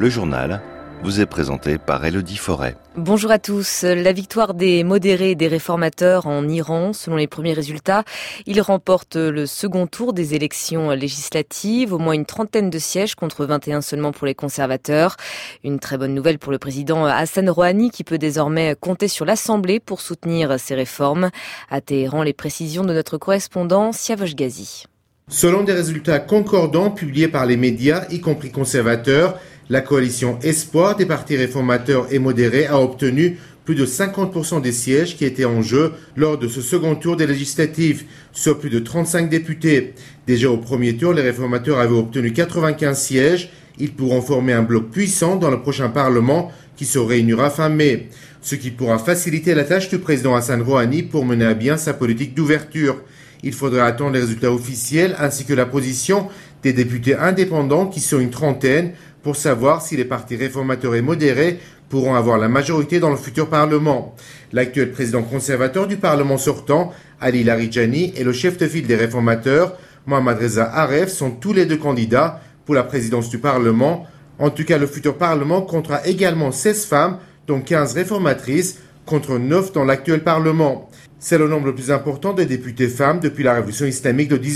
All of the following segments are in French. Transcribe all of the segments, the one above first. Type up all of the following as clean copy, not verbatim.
Le journal vous est présenté par Élodie Forêt. Bonjour à tous. La victoire des modérés et des réformateurs en Iran, selon les premiers résultats, ils remportent le second tour des élections législatives, au moins une trentaine de sièges contre 21 seulement pour les conservateurs. Une très bonne nouvelle pour le président Hassan Rouhani qui peut désormais compter sur l'Assemblée pour soutenir ces réformes. À Téhéran, les précisions de notre correspondant Siavash Ghazi. Selon des résultats concordants publiés par les médias, y compris conservateurs, la coalition Espoir des partis réformateurs et modérés a obtenu plus de 50% des sièges qui étaient en jeu lors de ce second tour des législatives, sur plus de 35 députés. Déjà au premier tour, les réformateurs avaient obtenu 95 sièges. Ils pourront former un bloc puissant dans le prochain Parlement qui se réunira fin mai, ce qui pourra faciliter la tâche du président Hassan Rouhani pour mener à bien sa politique d'ouverture. Il faudra attendre les résultats officiels ainsi que la position des députés indépendants qui sont une trentaine pour savoir si les partis réformateurs et modérés pourront avoir la majorité dans le futur Parlement. L'actuel président conservateur du Parlement sortant, Ali Larijani, et le chef de file des réformateurs, Mohammad Reza Aref, sont tous les deux candidats pour la présidence du Parlement. En tout cas, le futur Parlement comptera également 16 femmes, dont 15 réformatrices, contre 9 dans l'actuel Parlement. C'est le nombre le plus important de députés femmes depuis la révolution islamique de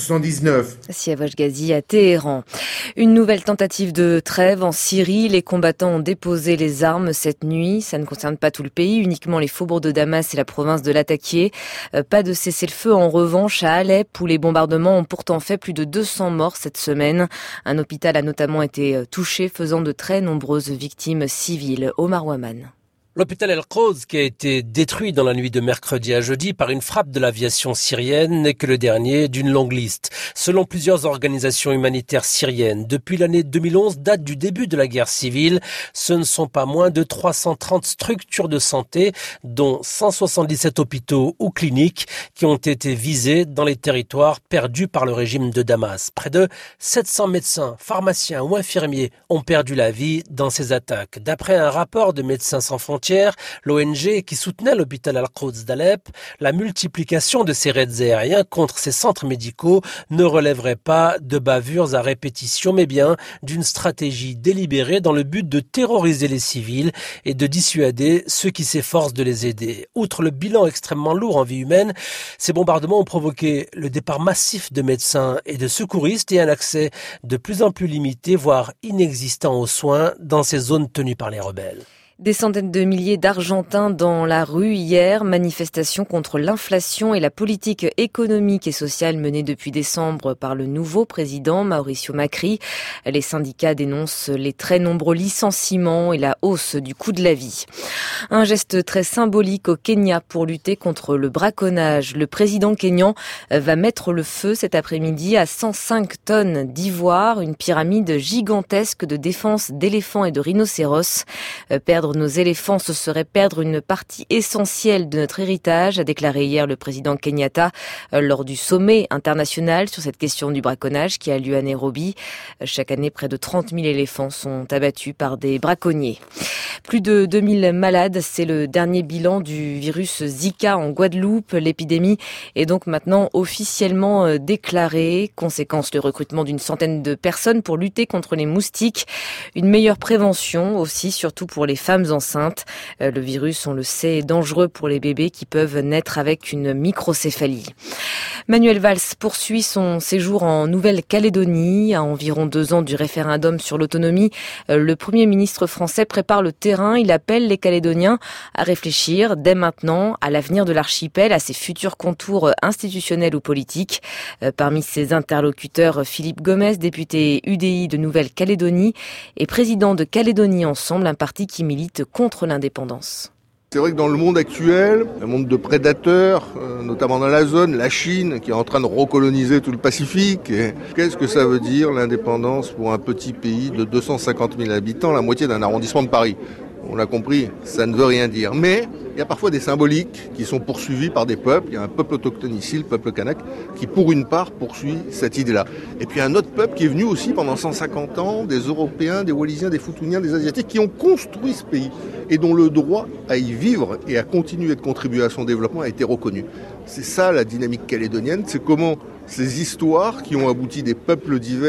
1979. Siavash Ghazi à Téhéran. Une nouvelle tentative de trêve en Syrie. Les combattants ont déposé les armes cette nuit. Ça ne concerne pas tout le pays, uniquement les faubourgs de Damas et la province de Latakia. Pas de cessez-le-feu en revanche à Alep, où les bombardements ont pourtant fait plus de 200 morts cette semaine. Un hôpital a notamment été touché, faisant de très nombreuses victimes civiles. Omar Waman. L'hôpital El-Quds, qui a été détruit dans la nuit de mercredi à jeudi par une frappe de l'aviation syrienne, n'est que le dernier d'une longue liste. Selon plusieurs organisations humanitaires syriennes, depuis l'année 2011, date du début de la guerre civile, ce ne sont pas moins de 330 structures de santé, dont 177 hôpitaux ou cliniques, qui ont été visés dans les territoires perdus par le régime de Damas. Près de 700 médecins, pharmaciens ou infirmiers ont perdu la vie dans ces attaques. D'après un rapport de Médecins sans frontières, l'ONG qui soutenait l'hôpital Al-Quds d'Alep, la multiplication de ces raids aériens contre ces centres médicaux ne relèverait pas de bavures à répétition, mais bien d'une stratégie délibérée dans le but de terroriser les civils et de dissuader ceux qui s'efforcent de les aider. Outre le bilan extrêmement lourd en vie humaine, ces bombardements ont provoqué le départ massif de médecins et de secouristes et un accès de plus en plus limité, voire inexistant aux soins dans ces zones tenues par les rebelles. Des centaines de milliers d'Argentins dans la rue hier, manifestation contre l'inflation et la politique économique et sociale menée depuis décembre par le nouveau président Mauricio Macri. Les syndicats dénoncent les très nombreux licenciements et la hausse du coût de la vie. Un geste très symbolique au Kenya pour lutter contre le braconnage. Le président kényan va mettre le feu cet après-midi à 105 tonnes d'ivoire, une pyramide gigantesque de défense d'éléphants et de rhinocéros. Perdre nos éléphants, ce serait perdre une partie essentielle de notre héritage, a déclaré hier le président Kenyatta lors du sommet international sur cette question du braconnage qui a lieu à Nairobi. Chaque année, près de 30 000 éléphants sont abattus par des braconniers. Plus de 2000 malades, c'est le dernier bilan du virus Zika en Guadeloupe. L'épidémie est donc maintenant officiellement déclarée. Conséquence, le recrutement d'une centaine de personnes pour lutter contre les moustiques. Une meilleure prévention aussi, surtout pour les femmes enceintes. Le virus, on le sait, est dangereux pour les bébés qui peuvent naître avec une microcéphalie. Manuel Valls poursuit son séjour en Nouvelle-Calédonie. À environ 2 ans du référendum sur l'autonomie, le Premier ministre français prépare le terrain. Il appelle les Calédoniens à réfléchir dès maintenant à l'avenir de l'archipel, à ses futurs contours institutionnels ou politiques. Parmi ses interlocuteurs, Philippe Gomez, député UDI de Nouvelle-Calédonie et président de Calédonie Ensemble, un parti qui milite contre l'indépendance. C'est vrai que dans le monde actuel, un monde de prédateurs, notamment dans la zone, la Chine qui est en train de recoloniser tout le Pacifique. Et qu'est-ce que ça veut dire l'indépendance pour un petit pays de 250 000 habitants, la moitié d'un arrondissement de Paris ? On l'a compris, ça ne veut rien dire. Mais il y a parfois des symboliques qui sont poursuivis par des peuples. Il y a un peuple autochtone ici, le peuple kanak, qui pour une part poursuit cette idée-là. Et puis un autre peuple qui est venu aussi pendant 150 ans, des Européens, des Wallisiens, des Futuniens, des Asiatiques, qui ont construit ce pays et dont le droit à y vivre et à continuer de contribuer à son développement a été reconnu. C'est ça la dynamique calédonienne, c'est comment ces histoires qui ont abouti des peuples divers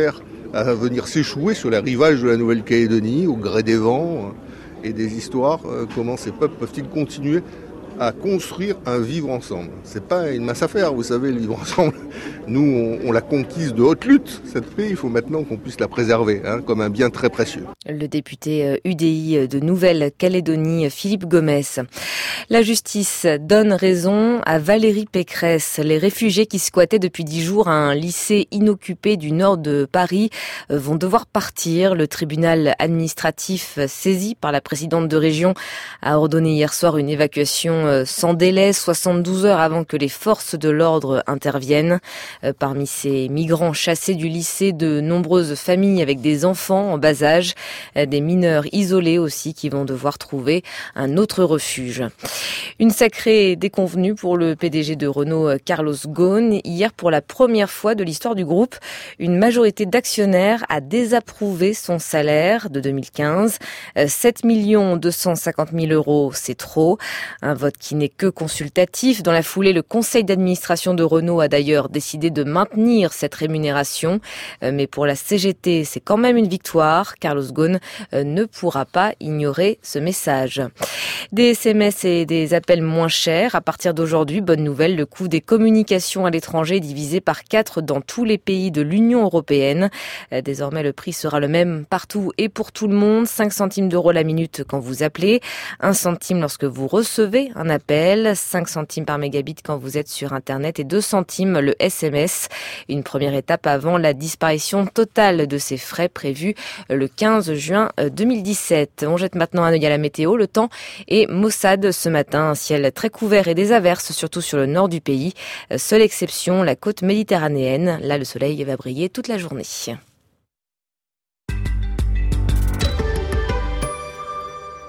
à venir s'échouer sur les rivages de la Nouvelle-Calédonie, au gré des vents et des histoires. Comment ces peuples peuvent-ils continuer à construire un vivre ensemble? C'est pas une mince affaire, vous savez, le vivre ensemble. Nous, on l'a conquise de haute lutte, cette paix. Il faut maintenant qu'on puisse la préserver, comme un bien très précieux. Le député UDI de Nouvelle-Calédonie, Philippe Gomès. La justice donne raison à Valérie Pécresse. Les réfugiés qui squattaient depuis 10 jours un lycée inoccupé du nord de Paris vont devoir partir. Le tribunal administratif saisi par la présidente de région a ordonné hier soir une évacuation sans délai, 72 heures avant que les forces de l'ordre interviennent. Parmi ces migrants chassés du lycée, de nombreuses familles avec des enfants en bas âge, des mineurs isolés aussi qui vont devoir trouver un autre refuge. Une sacrée déconvenue pour le PDG de Renault, Carlos Ghosn. Hier, pour la première fois de l'histoire du groupe, une majorité d'actionnaires a désapprouvé son salaire de 2015. 7 250 000 €, c'est trop. Un vote qui n'est que consultatif. Dans la foulée, le conseil d'administration de Renault a d'ailleurs décidé de maintenir cette rémunération. Mais pour la CGT, c'est quand même une victoire. Carlos Ghosn ne pourra pas ignorer ce message. Des SMS et des appels moins chers. À partir d'aujourd'hui, bonne nouvelle, le coût des communications à l'étranger est divisé par 4 dans tous les pays de l'Union européenne. Désormais, le prix sera le même partout et pour tout le monde. 5 centimes d'euros la minute quand vous appelez, 1 centime lorsque vous recevez un appel, 5 centimes par mégabit quand vous êtes sur Internet et 2 centimes le SMS. Une première étape avant la disparition totale de ces frais prévus le 15 juin 2017. On jette maintenant un œil à la météo, le temps est maussade ce matin. Un ciel très couvert et des averses, surtout sur le nord du pays. Seule exception, la côte méditerranéenne. Là, le soleil va briller toute la journée.